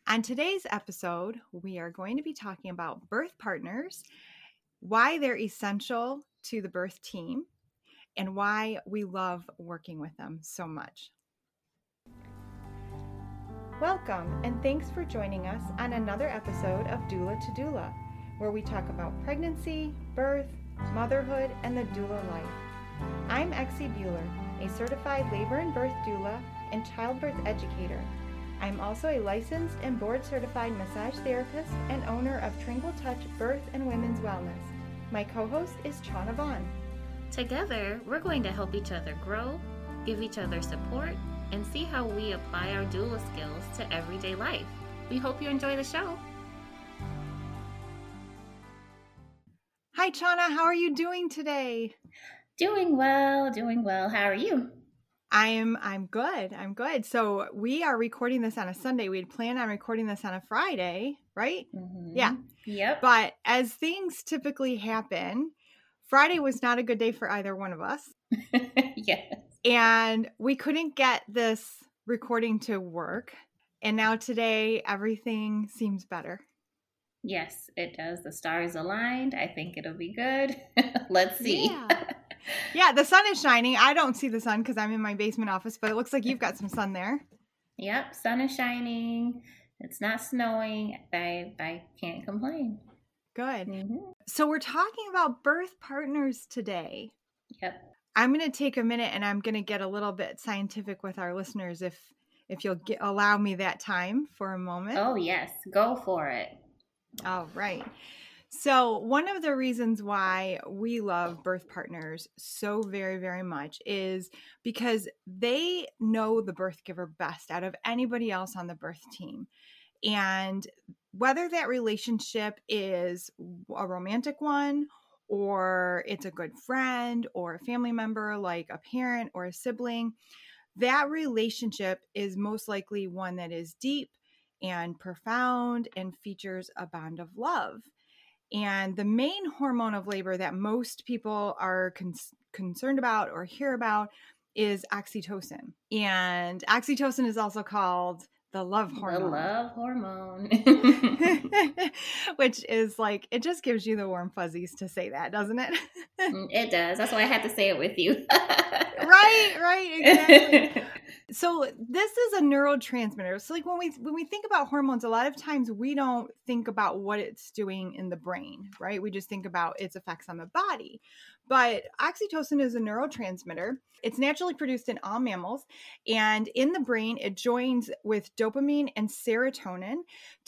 On today's episode, we are going to be talking about birth partners, why they're essential to the birth team, and why we love working with them so much. Welcome, and thanks for joining us on another episode of Doula to Doula, where we talk about pregnancy, birth, motherhood, and the doula life. I'm Exie Bueller, a certified labor and birth doula and childbirth educator. I'm also a licensed and board-certified massage therapist and owner of Tranquil Touch Birth and Women's Wellness. My co-host is Chana Vaughn. Together, we're going to help each other grow, give each other support, and see how we apply our doula skills to everyday life. We hope you enjoy the show. Hi, Chana. How are you doing today? Doing well. How are you? I'm good. I'm good. So we are recording this on a Sunday. We had planned on recording this on a Friday, right? Mm-hmm. Yeah. Yep. But as things typically happen, Friday was not a good day for either one of us. Yes. And we couldn't get this recording to work. And now today, everything seems better. Yes, it does. The stars aligned. I think it'll be good. Let's see. Yeah, the sun is shining. I don't see the sun because I'm in my basement office, but it looks like you've got some sun there. Yep, sun is shining. It's not snowing. I can't complain. Good. Mm-hmm. So we're talking about birth partners today. Yep. I'm going to take a minute and I'm going to get a little bit scientific with our listeners if you'll allow me that time for a moment. Oh, yes. Go for it. All right. So one of the reasons why we love birth partners so very, very much is because they know the birth giver best out of anybody else on the birth team. And whether that relationship is a romantic one, or it's a good friend or a family member like a parent or a sibling, that relationship is most likely one that is deep and profound and features a bond of love. And the main hormone of labor that most people are concerned about or hear about is oxytocin. And oxytocin is also called the love hormone. The love hormone. Which is like, it just gives you the warm fuzzies to say that, doesn't it? It does. That's why I had to say it with you. Right, exactly. So this is a neurotransmitter. So like when we think about hormones, a lot of times we don't think about what it's doing in the brain, right? We just think about its effects on the body. But oxytocin is a neurotransmitter. It's naturally produced in all mammals. And in the brain, it joins with dopamine and serotonin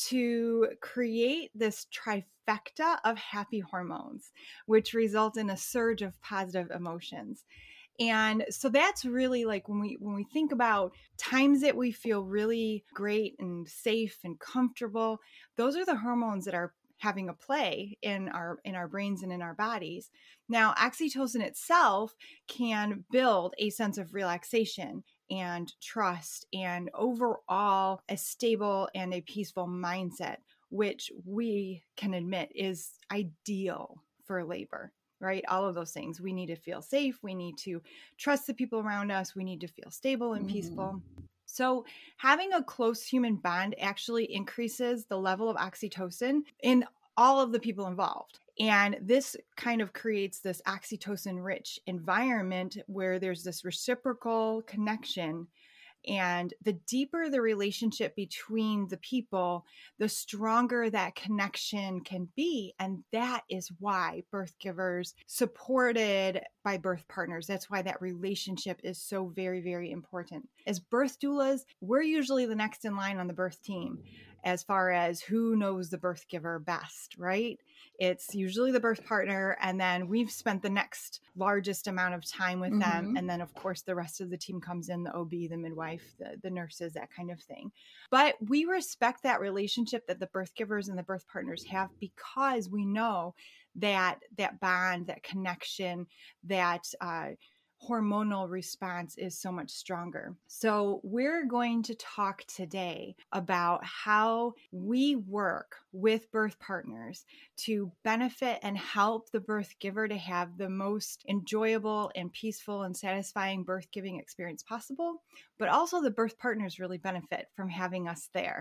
to create this trifecta of happy hormones, which result in a surge of positive emotions. And so that's really like when we think about times that we feel really great and safe and comfortable, those are the hormones that are having a play in our brains and in our bodies. Now, oxytocin itself can build a sense of relaxation and trust and overall a stable and a peaceful mindset, which we can admit is ideal for labor. Right? All of those things. We need to feel safe. We need to trust the people around us. We need to feel stable and peaceful. So having a close human bond actually increases the level of oxytocin in all of the people involved. And this kind of creates this oxytocin-rich environment where there's this reciprocal connection. And the deeper the relationship between the people, the stronger that connection can be. And that is why birth givers supported by birth partners. That's why that relationship is so very, very important. As birth doulas, we're usually the next in line on the birth team as far as who knows the birth giver best, right? It's usually the birth partner, and then we've spent the next largest amount of time with them. And then, of course, the rest of the team comes in, the OB, the midwife, the nurses, that kind of thing. But we respect that relationship that the birth givers and the birth partners have because we know that that bond, that connection, that hormonal response is so much stronger. So we're going to talk today about how we work with birth partners to benefit and help the birth giver to have the most enjoyable and peaceful and satisfying birth giving experience possible, but also the birth partners really benefit from having us there.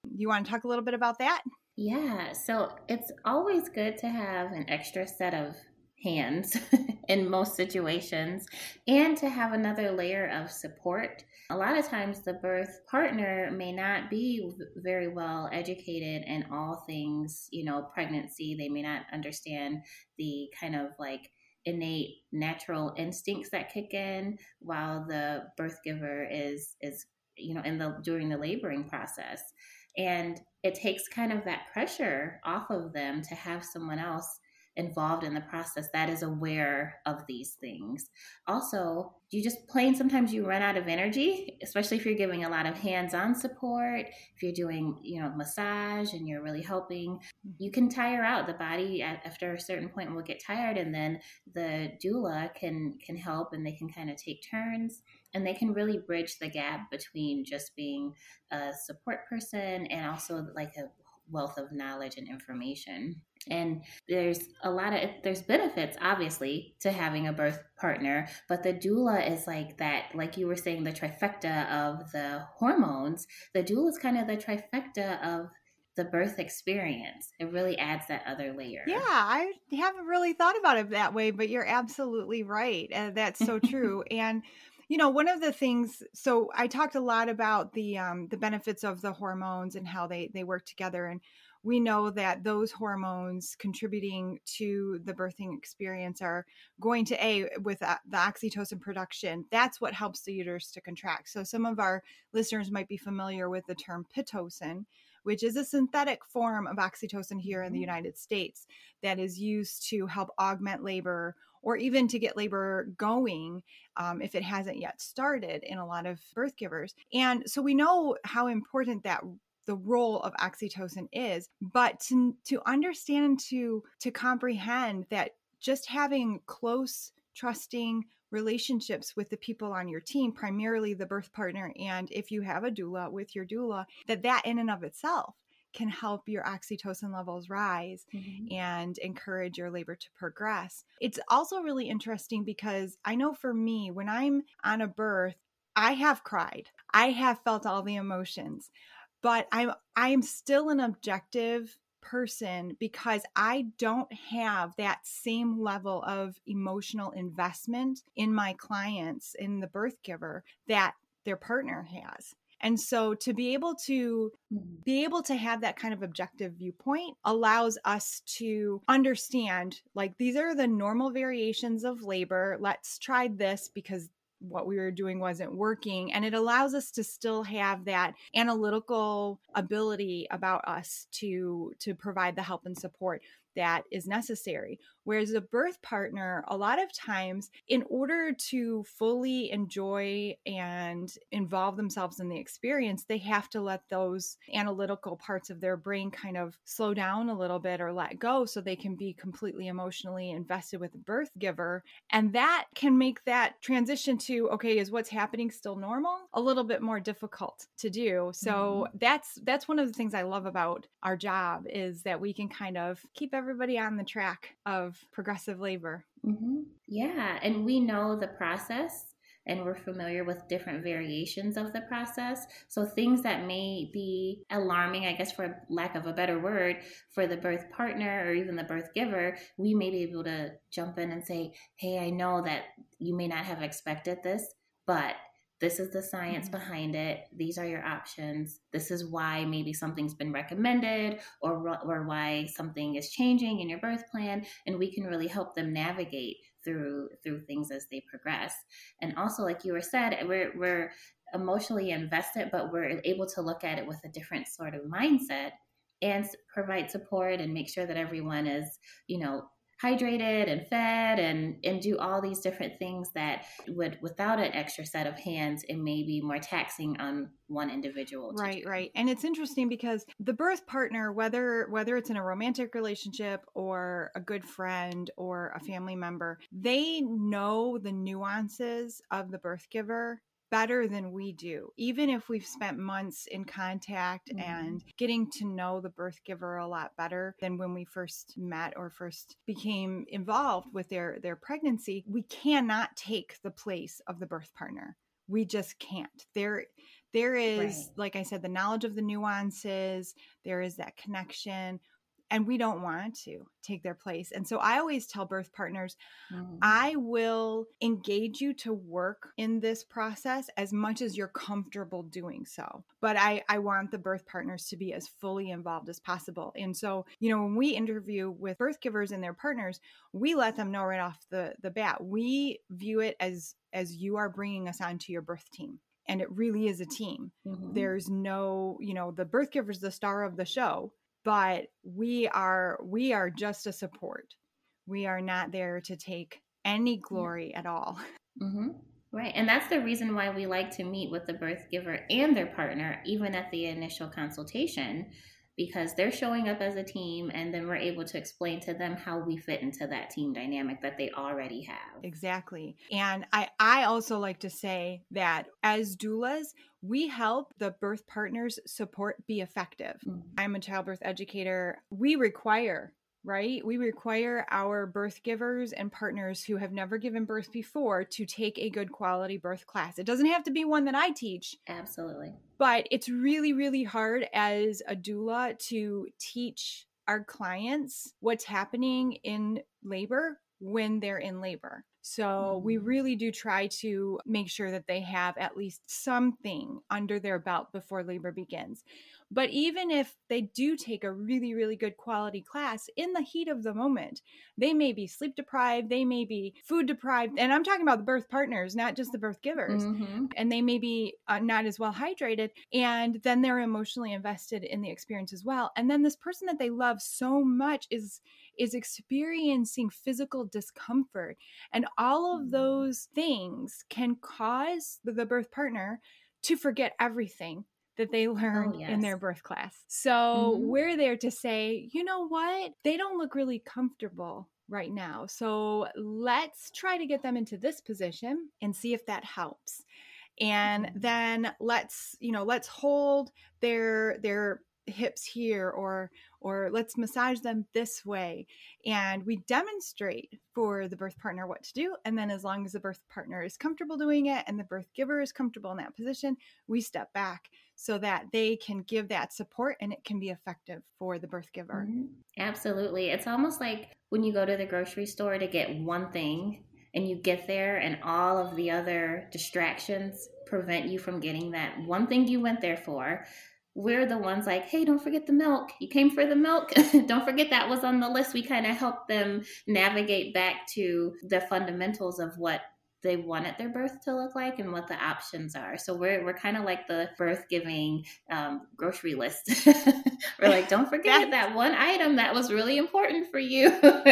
You want to talk a little bit about that? Yeah, so it's always good to have an extra set of hands in most situations and to have another layer of support. A lot of times, the birth partner may not be very well educated in all things, pregnancy. They may not understand the kind of like innate natural instincts that kick in while the birth giver is in the during the laboring process. And it takes kind of that pressure off of them to have someone else involved in the process that is aware of these things. Also, you just plain sometimes you run out of energy, especially if you're giving a lot of hands-on support, if you're doing, massage and you're really helping, you can tire out. The body after a certain point will get tired, and then the doula can help, and they can kind of take turns, and they can really bridge the gap between just being a support person and also like a wealth of knowledge and information. And there's there's benefits obviously to having a birth partner, but the doula is like that, like you were saying, the trifecta of the hormones. The doula is kind of the trifecta of the birth experience. It really adds that other layer. Yeah, I haven't really thought about it that way, but you're absolutely right. That's so true. And one of the things, so I talked a lot about the benefits of the hormones and how they work together. And we know that those hormones contributing to the birthing experience are going to, with the oxytocin production, that's what helps the uterus to contract. So some of our listeners might be familiar with the term Pitocin, which is a synthetic form of oxytocin here in the United States that is used to help augment labor or even to get labor going if it hasn't yet started in a lot of birth givers. And so we know how important that the role of oxytocin is, but to understand, to comprehend that just having close, trusting relationships with the people on your team, primarily the birth partner, and if you have a doula, with your doula, that in and of itself can help your oxytocin levels rise and encourage your labor to progress. It's also really interesting because I know for me, when I'm on a birth, I have cried. I have felt all the emotions, but I'm still an objective person because I don't have that same level of emotional investment in my clients, in the birth giver, that their partner has. And so to be able to have that kind of objective viewpoint allows us to understand, like, these are the normal variations of labor. Let's try this because what we were doing wasn't working. And it allows us to still have that analytical ability about us to provide the help and support that is necessary. Whereas a birth partner, a lot of times, in order to fully enjoy and involve themselves in the experience, they have to let those analytical parts of their brain kind of slow down a little bit or let go so they can be completely emotionally invested with the birth giver. And that can make that transition to, okay, is what's happening still normal? A little bit more difficult to do. So that's one of the things I love about our job, is that we can kind of keep everybody on the track of progressive labor. Yeah, and we know the process, and we're familiar with different variations of the process. So things that may be alarming, I guess for lack of a better word, for the birth partner or even the birth giver, we may be able to jump in and say, hey, I know that you may not have expected this, but this is the science behind it. These are your options. This is why maybe something's been recommended, or why something is changing in your birth plan. And we can really help them navigate through things as they progress. And also, like you were said, we're emotionally invested, but we're able to look at it with a different sort of mindset and provide support and make sure that everyone is, hydrated and fed and do all these different things that would, without an extra set of hands, it may be more taxing on one individual. Right. And it's interesting because the birth partner, whether it's in a romantic relationship or a good friend or a family member, they know the nuances of the birth giver better than we do, even if we've spent months in contact and getting to know the birth giver a lot better than when we first met or first became involved with their pregnancy. We cannot take the place of the birth partner. We just can't. There is, Right. like I said, the knowledge of the nuances, there is that connection, and we don't want to take their place. And so I always tell birth partners, Mhm. I will engage you to work in this process as much as you're comfortable doing so. But I want the birth partners to be as fully involved as possible. And so, when we interview with birth givers and their partners, we let them know right off the bat. We view it as you are bringing us onto your birth team. And it really is a team. Mhm. There's no, the birth giver's the star of the show, but we are just a support. We are not there to take any Yeah. glory at all. Mm-hmm. Right. And that's the reason why we like to meet with the birth giver and their partner, even at the initial consultation, because they're showing up as a team, and then we're able to explain to them how we fit into that team dynamic that they already have. Exactly. And I also like to say that as doulas, we help the birth partners support be effective. Mm-hmm. I'm a childbirth educator. We require our birth givers and partners who have never given birth before to take a good quality birth class. It doesn't have to be one that I teach. Absolutely. But it's really, really hard as a doula to teach our clients what's happening in labor when they're in labor. So we really do try to make sure that they have at least something under their belt before labor begins. But even if they do take a really, really good quality class in the heat of the moment, they may be sleep deprived, they may be food deprived. And I'm talking about the birth partners, not just the birth givers. Mm-hmm. And they may be not as well hydrated. And then they're emotionally invested in the experience as well. And then this person that they love so much is experiencing physical discomfort. And all of those things can cause the birth partner to forget everything that they learned in their birth class. So we're there to say, you know what? They don't look really comfortable right now. So let's try to get them into this position and see if that helps. And then let's hold their hips here, or let's massage them this way, and we demonstrate for the birth partner what to do. And then as long as the birth partner is comfortable doing it and the birth giver is comfortable in that position, we step back so that they can give that support and it can be effective for the birth giver. Absolutely. It's almost like when you go to the grocery store to get one thing and you get there and all of the other distractions prevent you from getting that one thing you went there for. We're the ones like, hey, don't forget the milk. You came for the milk. Don't forget that was on the list. We kind of help them navigate back to the fundamentals of what they wanted their birth to look like and what the options are. So we're kind of like the birth giving grocery list. We're like, don't forget that one item that was really important for you.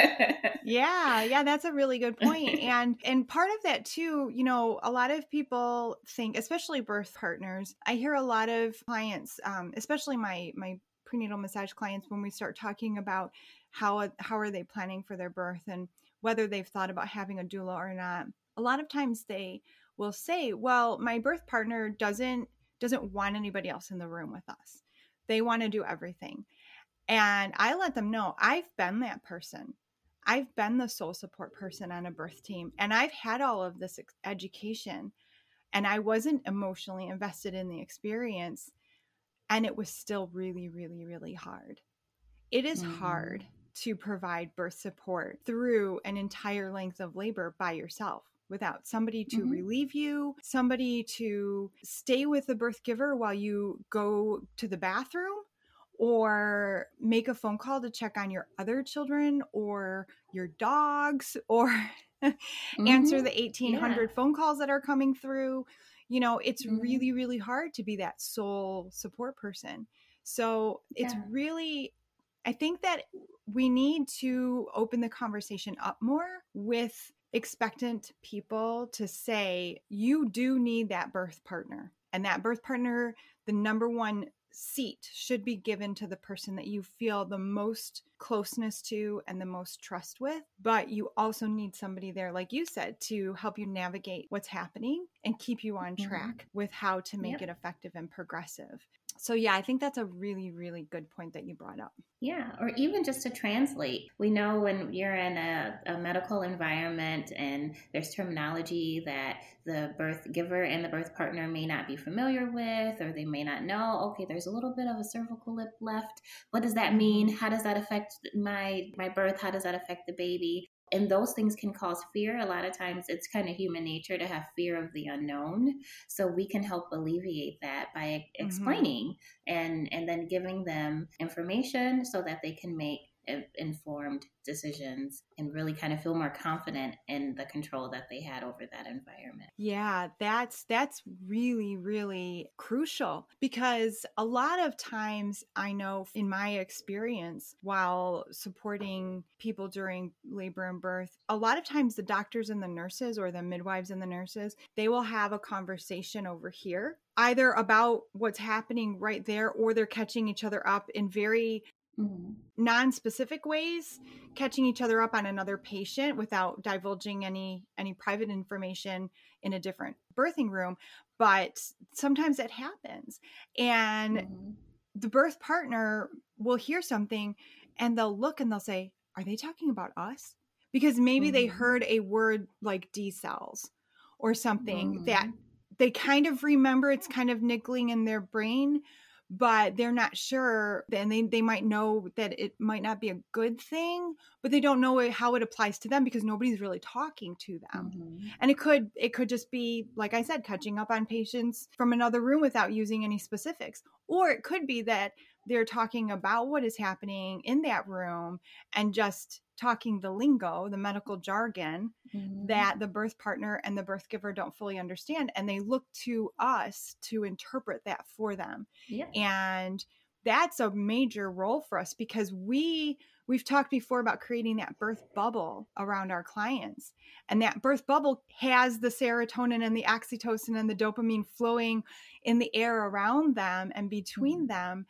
Yeah, that's a really good point. And part of that too, a lot of people think, especially birth partners, I hear a lot of clients, especially my prenatal massage clients, when we start talking about how are they planning for their birth and whether they've thought about having a doula or not. A lot of times they will say, well, my birth partner doesn't want anybody else in the room with us. They want to do everything. And I let them know, I've been that person. I've been the sole support person on a birth team, and I've had all of this education, and I wasn't emotionally invested in the experience, and it was still really, really, really hard. It is hard to provide birth support through an entire length of labor by yourself without somebody to relieve you, somebody to stay with the birth giver while you go to the bathroom, or make a phone call to check on your other children or your dogs, or answer the 1,800 phone calls that are coming through. It's really, really hard to be that sole support person. So it's really, I think that we need to open the conversation up more with expectant people to say, you do need that birth partner. And that birth partner, the number one seat should be given to the person that you feel the most closeness to and the most trust with. But you also need somebody there, like you said, to help you navigate what's happening and keep you on track with how to make it effective and progressive. So yeah, I think that's a really, really good point that you brought up. Yeah, or even just to translate. We know when you're in a medical environment and there's terminology that the birth giver and the birth partner may not be familiar with, or they may not know, okay, there's a little bit of a cervical lip left. What does that mean? How does that affect my birth? How does that affect the baby? And those things can cause fear. A lot of times it's kind of human nature to have fear of the unknown. So we can help alleviate that by explaining and then giving them information so that they can make informed decisions and really kind of feel more confident in the control that they had over that environment. Yeah, that's really, really crucial, because a lot of times I know in my experience while supporting people during labor and birth, a lot of times the doctors and the nurses, or the midwives and the nurses, they will have a conversation over here, either about what's happening right there, or they're catching each other up in very non-specific ways, catching each other up on another patient without divulging any private information in a different birthing room. But sometimes it happens, and the birth partner will hear something and they'll look and they'll say, are they talking about us? Because maybe they heard a word like decels or something that they kind of remember, it's kind of niggling in their brain, but they're not sure. And they might know that it might not be a good thing, but they don't know how it applies to them because nobody's really talking to them. And it could just be, like I said, catching up on patients from another room without using any specifics. Or it could be that they're talking about what is happening in that room and just talking the lingo, the medical jargon that the birth partner and the birth giver don't fully understand. And they look to us to interpret that for them. And that's a major role for us, because we've talked before about creating that birth bubble around our clients. And that birth bubble has the serotonin and the oxytocin and the dopamine flowing in the air around them and between them.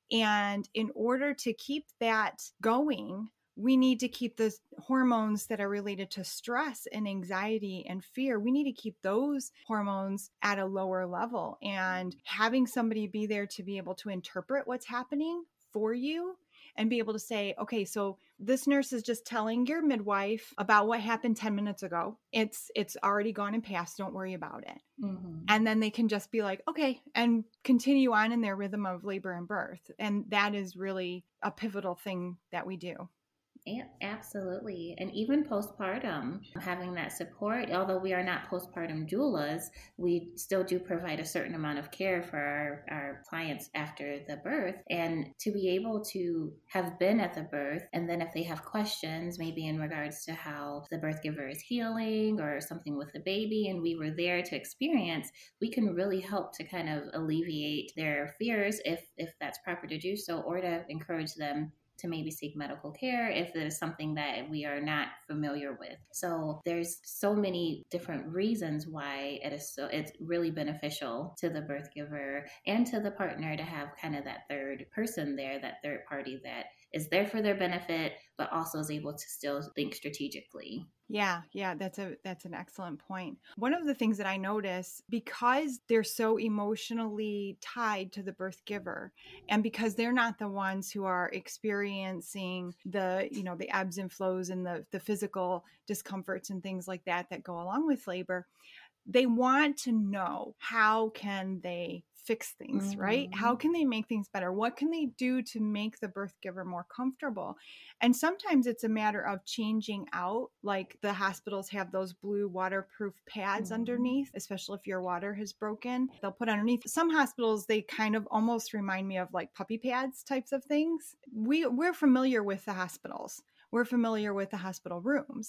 And in order to keep that going, we need to keep the hormones that are related to stress and anxiety and fear. We need to keep those hormones at a lower level. And having somebody be there to be able to interpret what's happening for you and be able to say, okay, so this nurse is just telling your midwife about what happened 10 minutes ago. It's already gone and passed. Don't worry about it. And then they can just be like, okay, and continue on in their rhythm of labor and birth. And that is really a pivotal thing that we do. Yeah, absolutely. And even postpartum, having that support, although we are not postpartum doulas, we still do provide a certain amount of care for our clients after the birth. And to be able to have been at the birth, and then if they have questions, maybe in regards to how the birth giver is healing or something with the baby, and we were there to experience, we can really help to kind of alleviate their fears if that's proper to do so, or to encourage them to maybe seek medical care if there's something that we are not familiar with. So there's so many different reasons why it's really beneficial to the birth giver and to the partner to have kind of that third person there, that third party that is there for their benefit, but also is able to still think strategically. Yeah, that's an excellent point. One of the things that I notice, because they're so emotionally tied to the birth giver, and because they're not the ones who are experiencing the ebbs and flows and the physical discomforts and things like that go along with labor, they want to know, how can they fix things, right? How can they make things better? What can they do to make the birth giver more comfortable? And sometimes it's a matter of changing out, like the hospitals have those blue waterproof pads underneath, especially if your water has broken. They'll put underneath. Some hospitals, they kind of almost remind me of like puppy pads types of things. We're familiar with the hospitals. We're familiar with the hospital rooms,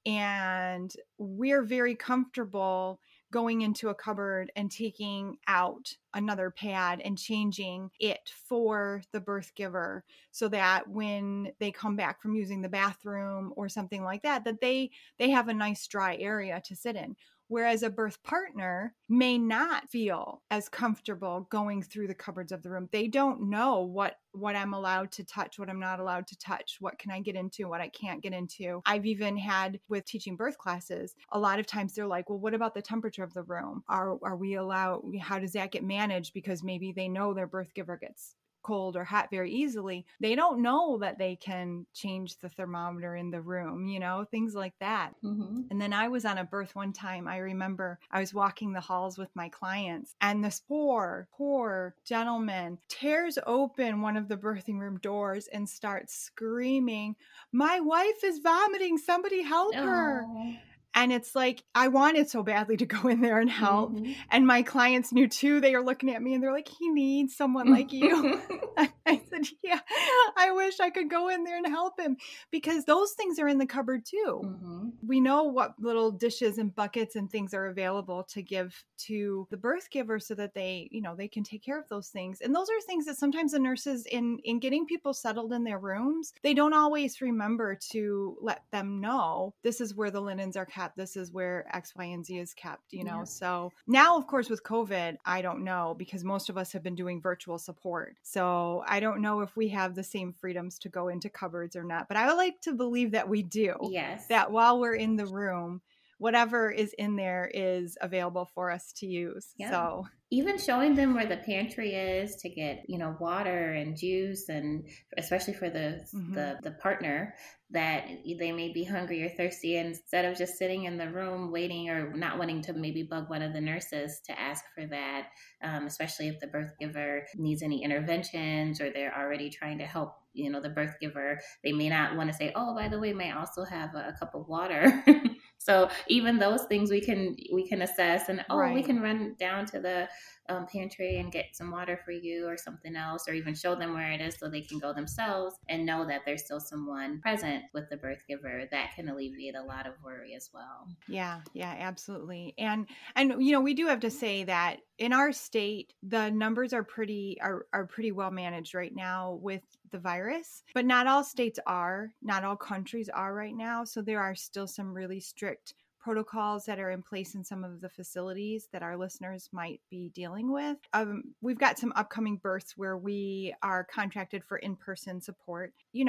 and we're very comfortable going into a cupboard and taking out another pad and changing it for the birth giver, so that when they come back from using the bathroom or something like that, that they have a nice dry area to sit in. Whereas a birth partner may not feel as comfortable going through the cupboards of the room. They don't know what I'm allowed to touch, what I'm not allowed to touch, what can I get into, what I can't get into. I've even had with teaching birth classes, a lot of times they're like, well, what about the temperature of the room? Are we allowed, how does that get managed? Because maybe they know their birth giver gets cold or hot very easily. They don't know that they can change the thermometer in the room, things like that. Mm-hmm. And then I was on a birth one time. I remember I was walking the halls with my clients, and this poor gentleman tears open one of the birthing room doors and starts screaming, "My wife is vomiting. Somebody help her." Oh. And it's like, I wanted so badly to go in there and help. Mm-hmm. And my clients knew too. They are looking at me and they're like, he needs someone like you. I said, yeah, I wish I could go in there and help him, because those things are in the cupboard too. Mm-hmm. We know what little dishes and buckets and things are available to give to the birth giver so that they can take care of those things. And those are things that sometimes the nurses in getting people settled in their rooms, they don't always remember to let them know, this is where the linens are kept. This is where X, Y, and Z is kept, Yeah. So now, of course, with COVID, I don't know, because most of us have been doing virtual support. So I don't know if we have the same freedoms to go into cupboards or not, but I would like to believe that we do. Yes. That while we're in the room, whatever is in there is available for us to use. Yeah. So even showing them where the pantry is to get, water and juice, and especially for the partner, that they may be hungry or thirsty, and instead of just sitting in the room waiting or not wanting to maybe bug one of the nurses to ask for that, especially if the birth giver needs any interventions or they're already trying to help, the birth giver, they may not want to say, oh, by the way, may I also have a cup of water. So even those things we can assess, and we can run down to the pantry and get some water for you or something else, or even show them where it is so they can go themselves and know that there's still someone present with the birth giver. That can alleviate a lot of worry as well. Yeah, absolutely. And we do have to say that in our state, the numbers are pretty well managed right now with the virus, but not all states are, not all countries are right now. So there are still some really strict protocols that are in place in some of the facilities that our listeners might be dealing with. We've got some upcoming births where we are contracted for in-person support.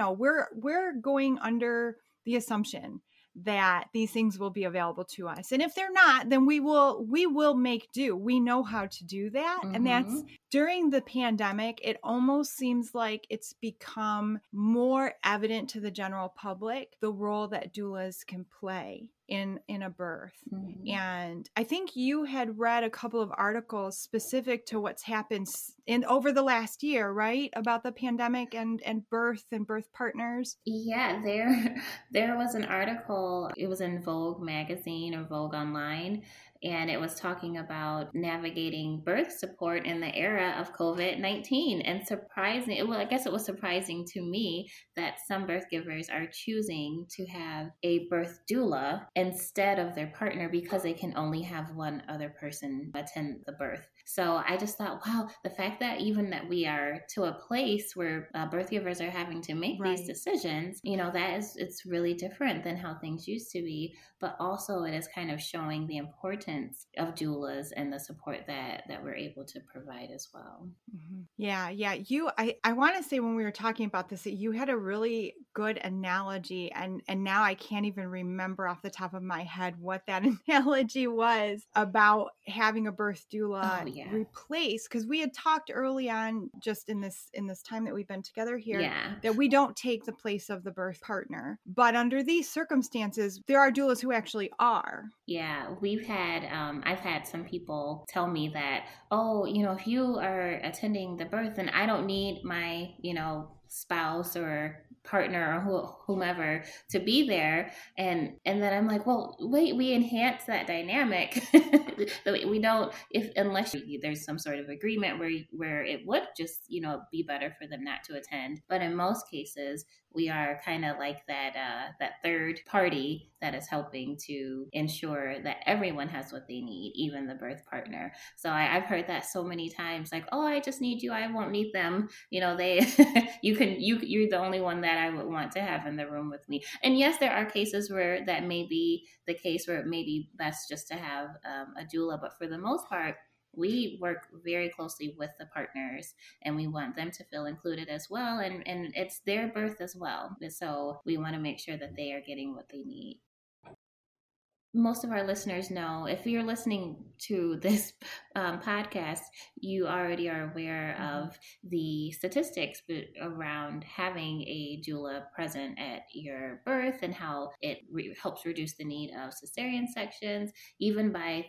We're going under the assumption that these things will be available to us. And if they're not, then we will make do. We know how to do that. Mm-hmm. And that's during the pandemic, it almost seems like it's become more evident to the general public, the role that doulas can play in a birth. Mm-hmm. And I think you had read a couple of articles specific to what's happened over the last year, right? About the pandemic and birth partners. Yeah, there was an article. It was in Vogue magazine or Vogue Online, and it was talking about navigating birth support in the era of COVID-19. And I guess it was surprising to me that some birth givers are choosing to have a birth doula instead of their partner because they can only have one other person attend the birth. So I just thought, wow, the fact that even that we are to a place where birth givers are having to make these decisions, it's really different than how things used to be. But also it is kind of showing the importance of doulas and the support that we're able to provide as well. Mm-hmm. Yeah. I want to say when we were talking about this, that you had a really good analogy, and now I can't even remember off the top of my head what that analogy was about having a birth doula replace, because we had talked early on just in this time that we've been together here that we don't take the place of the birth partner, but under these circumstances there are doulas who actually are. I've had some people tell me that, if you are attending the birth, then I don't need my spouse or partner or whomever to be there, and then I'm like, well, wait, we enhance that dynamic. We don't, unless there's some sort of agreement where it would just be better for them not to attend. But in most cases, we are kind of like that third party that is helping to ensure that everyone has what they need, even the birth partner. So I've heard that so many times, like, oh, I just need you, I won't need them. They you're the only one that I would want to have in the room with me. And yes, there are cases where that may be the case, where it may be best just to have a doula, but for the most part, we work very closely with the partners, and we want them to feel included as well. And it's their birth as well. So we want to make sure that they are getting what they need. Most of our listeners know, if you're listening to this podcast, you already are aware of the statistics around having a doula present at your birth, and how it helps reduce the need of cesarean sections, even by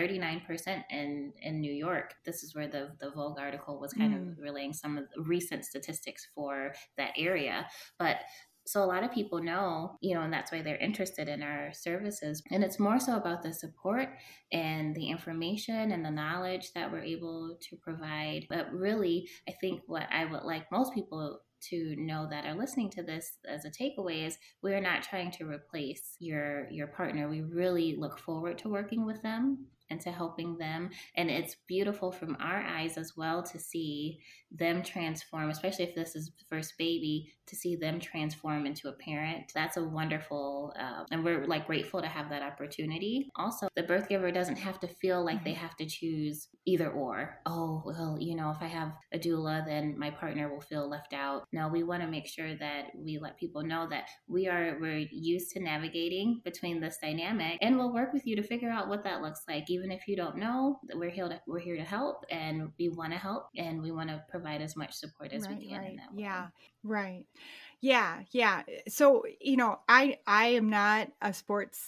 39% in New York. This is where the Vogue article was kind of relaying some of the recent statistics for that area. But so a lot of people know, and that's why they're interested in our services. And it's more so about the support and the information and the knowledge that we're able to provide. But really, I think what I would like most people to know that are listening to this as a takeaway is, we're not trying to replace your partner. We really look forward to working with them and to helping them. And it's beautiful from our eyes as well to see them transform, especially if this is the first baby, to see them transform into a parent. That's a wonderful, and we're grateful to have that opportunity. Also, the birth giver doesn't have to feel like they have to choose either or. Oh, well, if I have a doula, then my partner will feel left out. No, we want to make sure that we let people know that we're used to navigating between this dynamic, and we'll work with you to figure out what that looks like. Even if you don't know, we're here to help, and we want to help, and we want to provide as much support as we can in that way. Yeah, right. Yeah. So, I am not a sports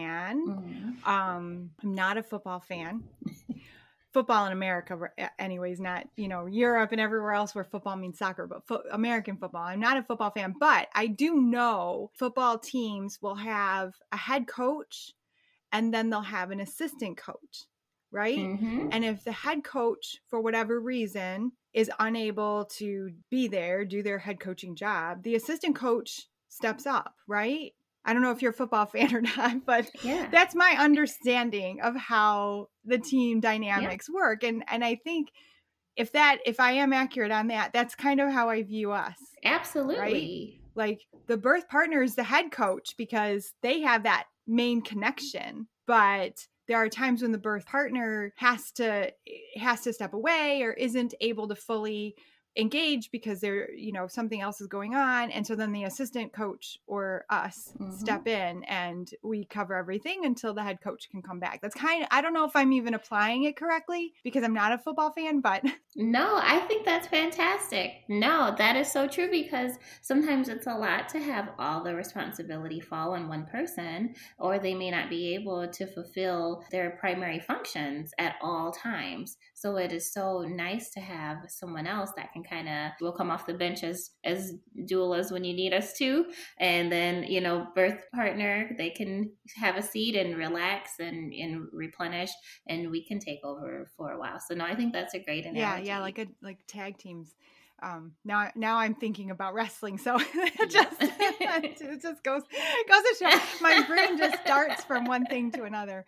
fan. I'm not a football fan. Football in America, anyways, not, Europe and everywhere else where football means soccer, but American football. I'm not a football fan, but I do know football teams will have a head coach, and then they'll have an assistant coach, right? And if the head coach, for whatever reason, is unable to be there, do their head coaching job, the assistant coach steps up, right? I don't know if you're a football fan or not, but that's my understanding of how the team dynamics work. And I think if I am accurate on that, that's kind of how I view us. Absolutely. Right? Like, the birth partner is the head coach because they have that main connection, but there are times when the birth partner has to step away or isn't able to fully engage because something else is going on, and so then the assistant coach or us step in, and we cover everything until the head coach can come back. That's I don't know if I'm even applying it correctly because I'm not a football fan, but no, I think that's fantastic. No, that is so true, because sometimes it's a lot to have all the responsibility fall on one person, or they may not be able to fulfill their primary functions at all times. So it is so nice to have someone else that can we'll come off the bench as doulas when you need us to. And then, birth partner, they can have a seat and relax and replenish, and we can take over for a while. So no, I think that's a great analogy. Yeah, like tag teams. Now I'm thinking about wrestling, so it just goes to show my brain just darts from one thing to another.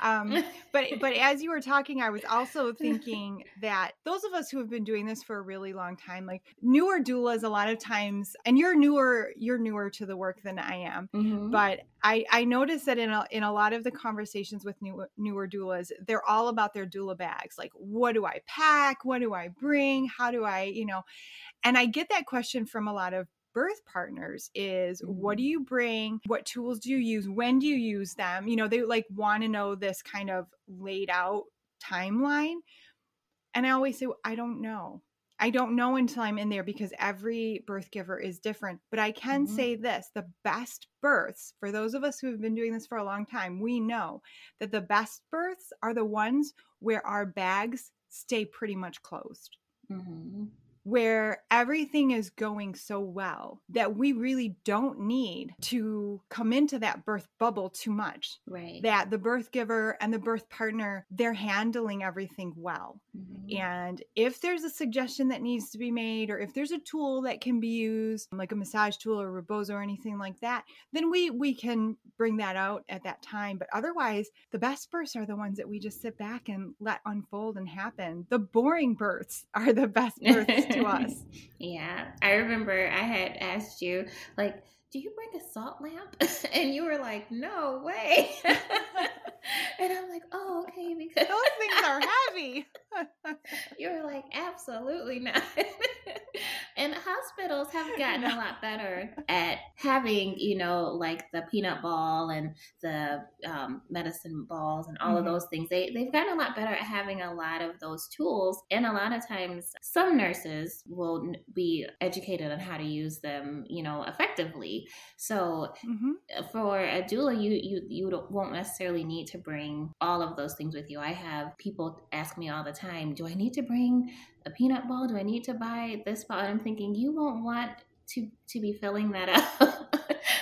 But as you were talking, I was also thinking that those of us who have been doing this for a really long time, like newer doulas, a lot of times, and you're newer to the work than I am, but I noticed that in a lot of the conversations with newer doulas, they're all about their doula bags. Like, what do I pack? What do I bring? How do I, and I get that question from a lot of birth partners is, what do you bring? What tools do you use? When do you use them? They want to know this kind of laid out timeline. And I always say, I don't know. I don't know until I'm in there, because every birth giver is different. But I can say this, the best births, for those of us who have been doing this for a long time, we know that the best births are the ones where our bags stay pretty much closed. where everything is going so well that we really don't need to come into that birth bubble too much. Right. That the birth giver and the birth partner, they're handling everything well. Mm-hmm. And if there's a suggestion that needs to be made, or if there's a tool that can be used, like a massage tool or rebozo or anything like that, then we can bring that out at that time. But otherwise, the best births are the ones that we just sit back and let unfold and happen. The boring births are the best births to us. Yeah. I remember I had asked you, like, do you bring a salt lamp? And you were like, no way. And I'm like, oh, okay, because those things are heavy. You were like, absolutely not. And hospitals have gotten a lot better at having, like the peanut ball and the medicine balls and all of those things. They've gotten a lot better at having a lot of those tools. And a lot of times, some nurses will be educated on how to use them, effectively. So for a doula, you won't necessarily need to bring all of those things with you. I have people ask me all the time, do I need to bring a peanut ball? Do I need to buy this ball? And I'm thinking, you won't want to be filling that up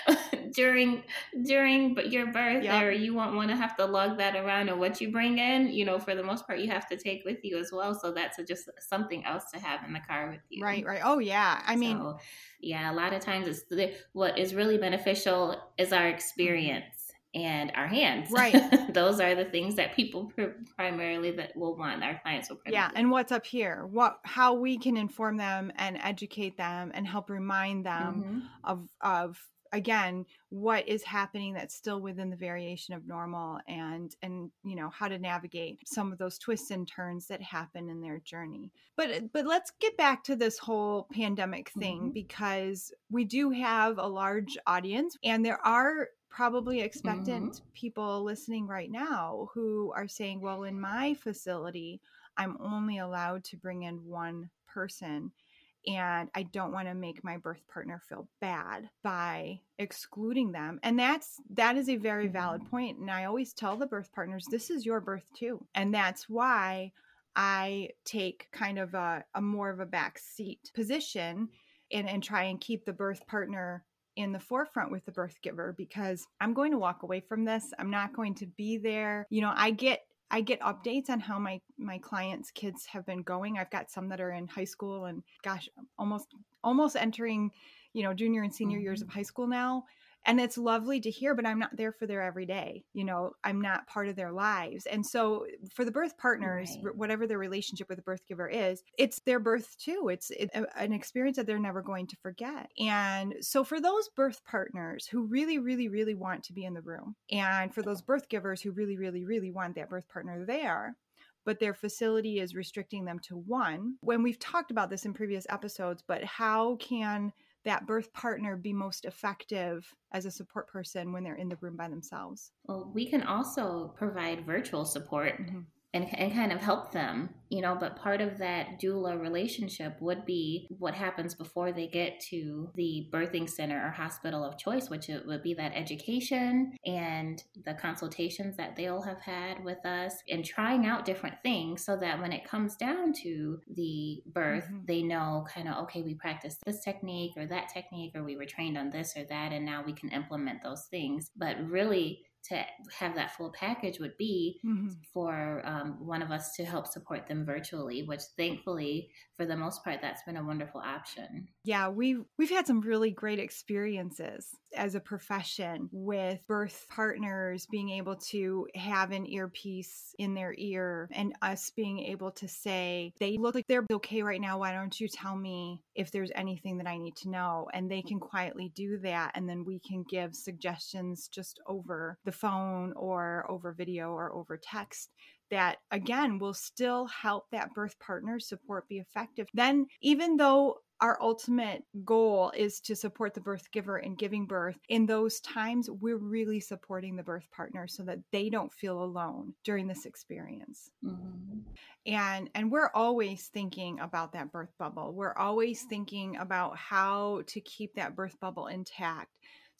during your birth, or you won't want to have to lug that around. Or what you bring in, for the most part, you have to take with you as well. So that's just something else to have in the car with you. Right. Oh yeah. I mean, a lot of times what is really beneficial is our experience and our hands. Right. Those are the things that people primarily that will want. Our clients will primarily. Yeah. And what's up here? How we can inform them and educate them and help remind them of again, what is happening that's still within the variation of normal, and how to navigate some of those twists and turns that happen in their journey. But let's get back to this whole pandemic thing, because we do have a large audience, and there are probably expectant people listening right now who are saying, well, in my facility, I'm only allowed to bring in one person, and I don't want to make my birth partner feel bad by excluding them. And that is a very valid point. And I always tell the birth partners, this is your birth too. And that's why I take kind of a more of a back seat position and try and keep the birth partner in the forefront with the birth giver, because I'm going to walk away from this. I'm not going to be there. I get updates on how my clients' kids have been going. I've got some that are in high school and almost entering, junior and senior years of high school now. And it's lovely to hear, but I'm not there for their every day. I'm not part of their lives. And so for the birth partners, whatever their relationship with the birth giver is, it's their birth too. It's an experience that they're never going to forget. And so for those birth partners who really, really, really want to be in the room, and for those birth givers who really, really, really want that birth partner there, but their facility is restricting them to one. When we've talked about this in previous episodes, but how can that birth partner be most effective as a support person when they're in the room by themselves? Well, we can also provide virtual support and kind of help them, but part of that doula relationship would be what happens before they get to the birthing center or hospital of choice, which it would be that education and the consultations that they'll have had with us and trying out different things, so that when it comes down to the birth, they know kind of, okay, we practiced this technique or that technique, or we were trained on this or that, and now we can implement those things. But really, to have that full package would be for one of us to help support them virtually, which thankfully, for the most part, that's been a wonderful option. Yeah, we've had some really great experiences as a profession with birth partners being able to have an earpiece in their ear, and us being able to say, they look like they're okay right now. Why don't you tell me if there's anything that I need to know? And they can quietly do that. And then we can give suggestions just over the phone or over video or over text that, again, will still help that birth partner support be effective. Then, even though our ultimate goal is to support the birth giver in giving birth, in those times, we're really supporting the birth partner so that they don't feel alone during this experience. And we're always thinking about that birth bubble. We're always thinking about how to keep that birth bubble intact,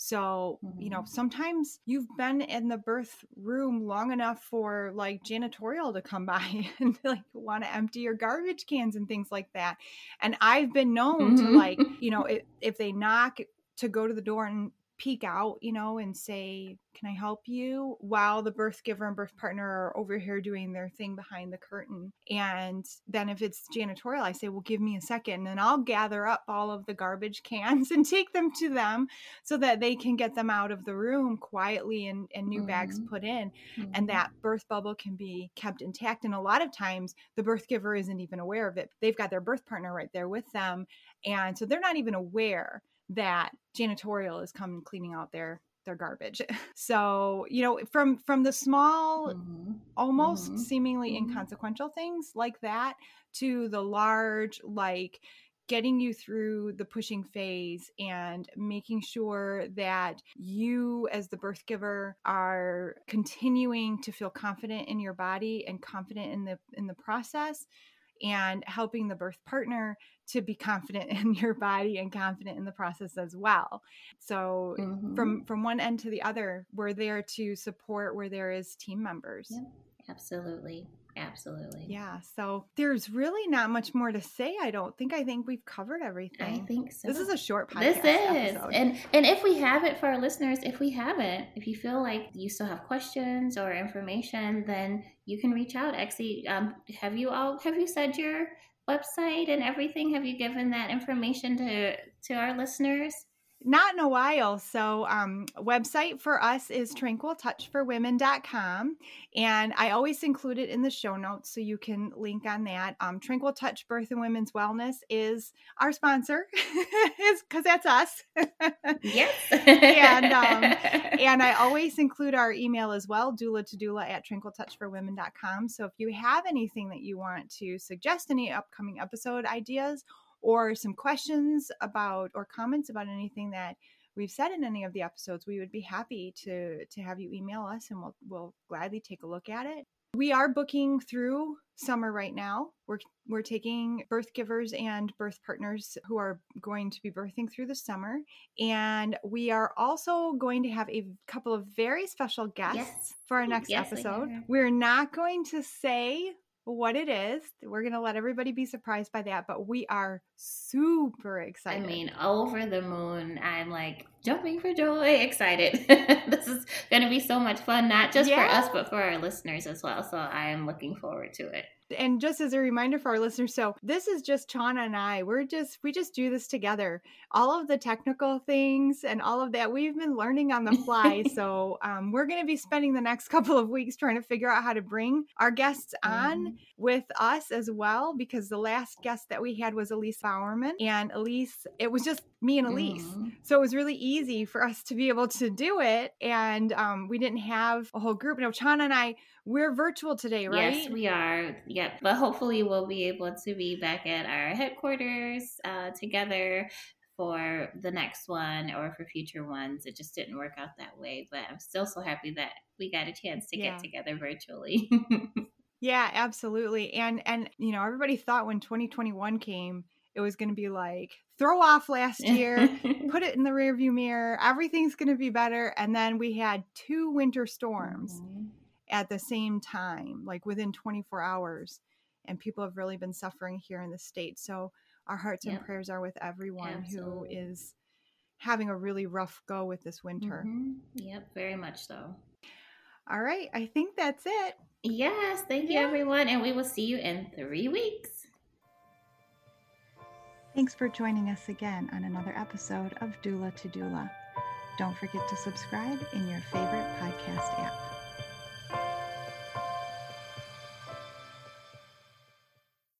So, sometimes you've been in the birth room long enough for like janitorial to come by and like want to empty your garbage cans and things like that. And I've been known to like, if they knock, to go to the door and peek out, and say, can I help you? While the birth giver and birth partner are over here doing their thing behind the curtain. And then if it's janitorial, I say, well, give me a second and I'll gather up all of the garbage cans and take them to them so that they can get them out of the room quietly and new bags put in. And that birth bubble can be kept intact. And a lot of times the birth giver isn't even aware of it. They've got their birth partner right there with them. And so they're not even aware that janitorial is coming cleaning out their garbage. So, from the small, almost seemingly inconsequential things like that to the large, like getting you through the pushing phase and making sure that you as the birth giver are continuing to feel confident in your body and confident in the process, and helping the birth partner to be confident in your body and confident in the process as well. So from one end to the other, we're there to support where there is team members. Yep, absolutely. Absolutely. Yeah. So there's really not much more to say. I think we've covered everything. I think so. This is a short podcast. This is. Episode. And if we haven't, for our listeners, if you feel like you still have questions or information, then you can reach out. Actually, have you said your website and everything? Have you given that information to our listeners? Not in a while. So website for us is tranquiltouchforwomen.com. And I always include it in the show notes so you can link on that. Tranquil Touch Birth and Women's Wellness is our sponsor because that's us. Yes. and I always include our email as well, doula@tranquiltouchforwomen.com. So if you have anything that you want to suggest, any upcoming episode ideas, or some questions about or comments about anything that we've said in any of the episodes, we would be happy to have you email us, and we'll gladly take a look at it. We are booking through summer right now. We're taking birth givers and birth partners who are going to be birthing through the summer. And we are also going to have a couple of very special guests for our next episode. We're not going to say what it is. We're going to let everybody be surprised by that, but we are super excited. I mean, over the moon. I'm like jumping for joy, excited. This is going to be so much fun, not just for us, but for our listeners as well. So I am looking forward to it. And just as a reminder for our listeners, so this is just Chana and I. We just do this together. All of the technical things and all of that we've been learning on the fly. So we're going to be spending the next couple of weeks trying to figure out how to bring our guests on with us as well, because the last guest that we had was Elise Bowerman, and Elise, it was just me and Elise. So it was really easy for us to be able to do it. And we didn't have a whole group. Now, Chana and I, we're virtual today, right? Yes, we are. Yep. But hopefully we'll be able to be back at our headquarters together for the next one or for future ones. It just didn't work out that way. But I'm still so happy that we got a chance to get together virtually. Yeah, absolutely. And everybody thought when 2021 came, it was going to be like, throw off last year, put it in the rearview mirror, everything's going to be better. And then we had 2 winter storms at the same time, like within 24 hours. And people have really been suffering here in the States. So our hearts and prayers are with everyone who is having a really rough go with this winter. Yep, very much so. All right. I think that's it. Yes. Thank you, everyone. And we will see you in 3 weeks. Thanks for joining us again on another episode of Doula to Doula. Don't forget to subscribe in your favorite podcast app.